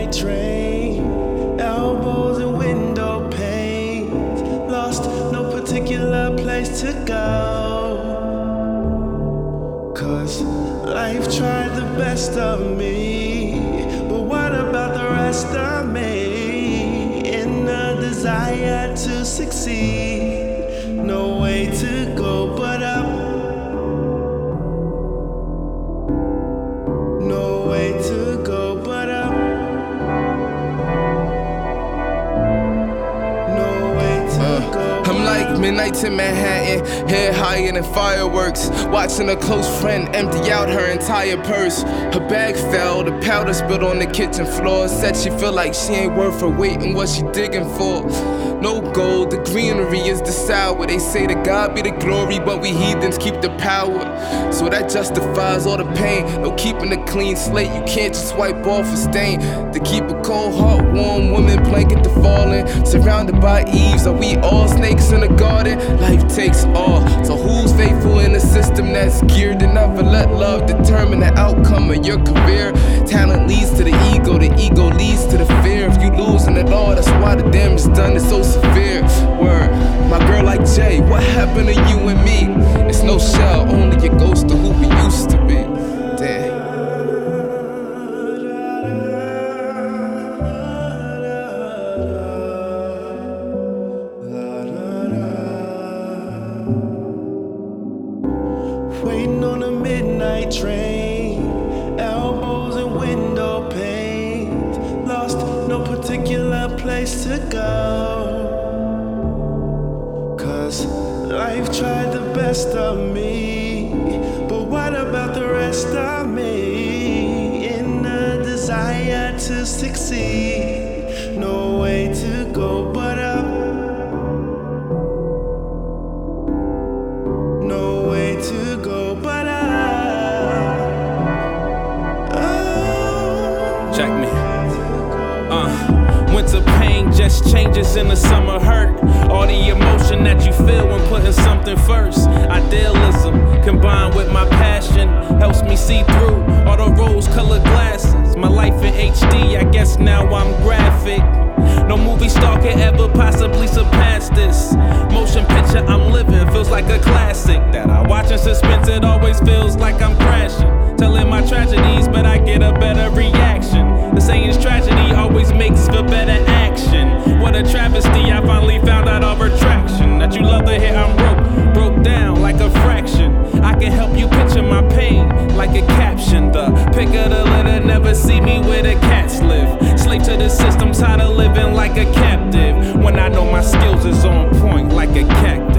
midnight train, elbows and window panes, lost no particular place to go. 'Cause life tried the best of me, but what about the rest of me? In the desire to succeed, no way to go but up. No way to go but up. No way to go. I'm like midnights in Manhattan, head higher than fireworks. Watching a close friend empty out her entire purse. Her bag fell, the powder spilled on the kitchen floor. Said she feel like she ain't worth her weight in what she digging for. No gold, the greenery is the sour. They say to God be the glory, but we heathens keep the power. So that justifies all the pain. No keeping a clean slate, you can't just wipe off a stain. To keep a cold heart warm, women blanket the falling. Surrounded by eaves, are we all snakes in the garden? Life takes all, so who's faithful in a system that's geared enough? And let love determine the outcome of your career. Talent leads to the ego leads to the fear. If you losing it all, that's why the damage done is so severe. Word, my girl like Jay, what happened to you and me? It's no shell, only a ghost of who we used to be. Damn. Waiting on a midnight train, elbows and window panes, lost no particular place to go. 'Cause life tried the best of me, but what about the rest of me? In the desire to succeed, no way to go but up. No way to go but up. Oh. Check me. Winter pain just changes in the summer hurt. All the emotion that you feel when putting something first. Idealism combined with my passion helps me see through all the rose-colored glasses. My life in HD, I guess now I'm graphic. No movie star can ever possibly surpass this. Motion picture I'm living feels like a classic that I watch in suspense. It always feels like I'm crashing, telling my tragedies, but I get a better reaction. The saying's tragedy always makes for better action. What a travesty, I finally found out of retraction. That you love to hear I'm broke down like a fraction. I can help you picture my pain like a caption. The pick of the litter, never see me where the cats live. Slave to the system, tired of living like a captive. When I know my skills is on point like a cactus.